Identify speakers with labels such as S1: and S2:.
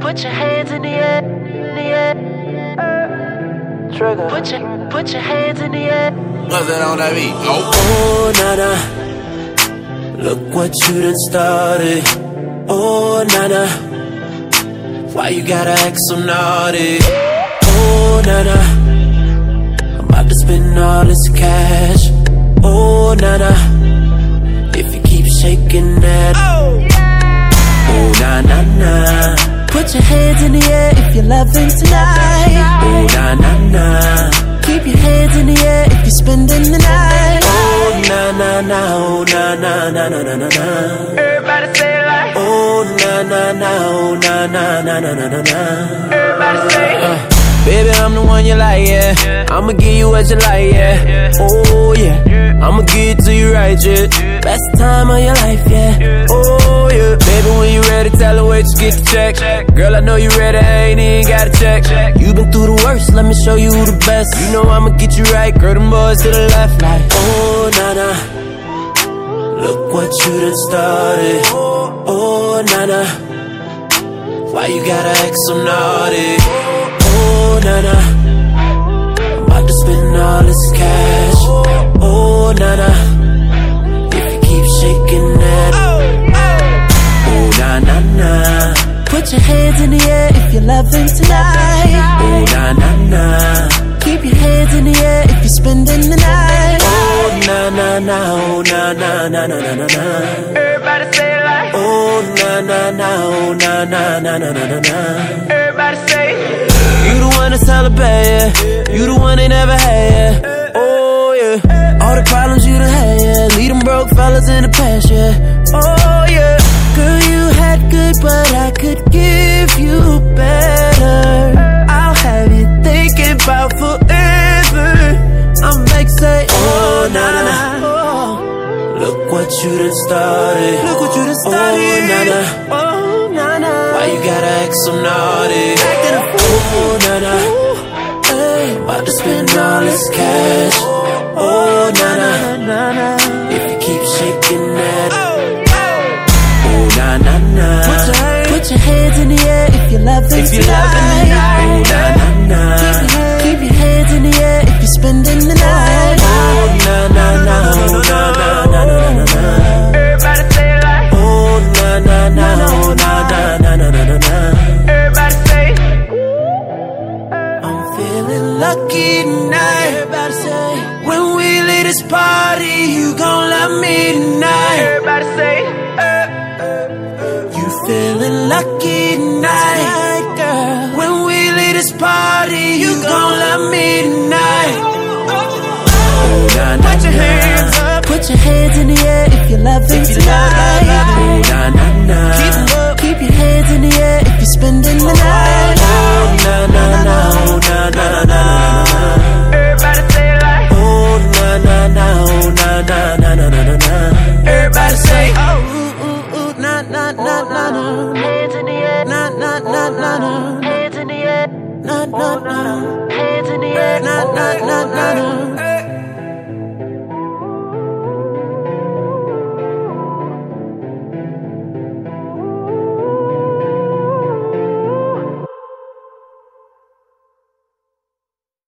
S1: Put your hands in the air, in the air. Trigger. Put your hands in the air.
S2: What's that on that beat?
S3: Oh, nana, look what you done started. Oh, nana, why you gotta act so naughty? Oh, nana, I'm about to spend all this cash. Oh, nana, if you keep shaking that. Oh, na na na. Put your hands in the air if you're loving tonight. Oh, na na na. Keep your hands in the air if you're spending the night. Oh, na na na. Oh, na na na na na na na.
S1: Everybody say it like.
S3: Oh, na na na. Oh, na na na na na na na.
S1: Everybody say it.
S3: Baby, I'm the one you like, yeah. I'ma give you what you like, yeah. Oh, yeah. I'ma give it to you right, yeah. Best time of your life, yeah. Oh, yeah. Baby, when you ready, tell her wait, just get the check. Girl, I know you ready, I ain't even gotta check. You been through the worst, let me show you who the best. You know I'ma get you right, girl, them boys to the left, like. Oh, nana, look what you done started. Oh, nana, why you gotta act so naughty? Oh, nana, I'm about to spend all this cash. Oh, nana, if you keep shaking that. Oh, na na na. Put your hands in the air if you're loving tonight. Oh, na na na. Keep your hands in the air if you're spending the night. Oh, na na na. Oh, na na na na na na.
S1: Everybody say it like.
S3: Oh, na na na. Oh, na na na na na na.
S1: Everybody say it.
S3: You the one to celebrate, yeah. You the one they never had, yeah. Oh, yeah. All the problems you done had, yeah. Leave them broke fellas in the past, yeah. Oh, yeah. Girl, you had good, but I could give you better. I'll have you thinking about forever. I'm like, say, oh, na-na-na. Oh, look what you done started. Look what you done started. Oh, na-na. Oh, na-na. Why you gotta act so naughty? Oh, nana, hey, about to spend all this cash. Oh, nana, if you keep shaking that. Oh, na na na. Put your hands in the air if you're loving tonight. Oh, na na na. Keep your hands in the air if you're spending the night. Oh, na na na. Oh, na na na na na na.
S1: Everybody say it like.
S3: Oh, na na na. Oh, na na na na na na.
S1: Everybody say it.
S3: Lucky tonight. Everybody say, when we leave this party, you gon' love me tonight.
S1: Everybody say,
S3: you feeling lucky tonight, girl. When we leave this party, you gon' love me tonight. Oh, nah, nah,
S1: put your hands up.
S3: Put your hands in the air if you're loving tonight.